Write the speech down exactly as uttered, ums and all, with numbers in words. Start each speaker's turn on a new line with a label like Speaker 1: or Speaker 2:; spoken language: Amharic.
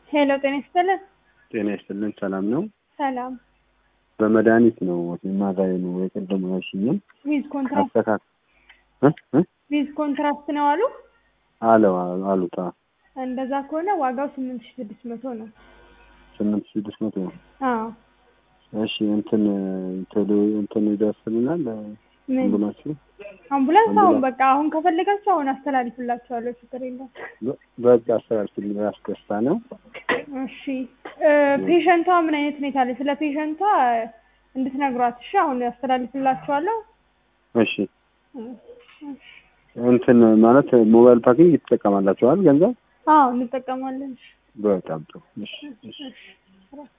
Speaker 1: ሄሎ ጤና ይስጥልን።
Speaker 2: ጤና ይስጥልን። ሰላም ነው?
Speaker 1: ሰላም።
Speaker 2: በመድኃኒት ነው ማዛይ ነው የቀደም ያሽኝም
Speaker 1: ዊዝ ኮንትራክት
Speaker 2: አስተካክ እ እ
Speaker 1: ዊዝ ኮንትራክት ነው አሉ
Speaker 2: አለው አሉታ።
Speaker 1: እንደዛ ከሆነ ዋጋው ስምንት ሺህ ስድስት መቶ ነው።
Speaker 2: ስምንት ሺህ ስድስት መቶ ነው።
Speaker 1: አዎ
Speaker 2: እሺ እንትን ቶሎ እንትን ይደርስልናል። አምቡላንስ
Speaker 1: አምቡላንስ አሁን በቃ አሁን ከፈለጋችሁ አሁን አስተላልፍላችኋለሁ። ችግር የለም።
Speaker 2: በቃ አስተላልፍልኝ። ያስከስታ ነው።
Speaker 1: እሺ ፔሸንቷ ምን አይነት ሁኔታ ላይ ስለ ፔሸንቷ እንድትነግሯት እሺ። አሁን አስተላልፍላችኋለሁ።
Speaker 2: እሺ እንትን ማለት ሞባይል ፓኪንግ ይተጠቀማላችኋል ገንዘብ?
Speaker 1: አዎ እንጠቀማለን።
Speaker 2: በጣም ጥሩ። እሺ እሺ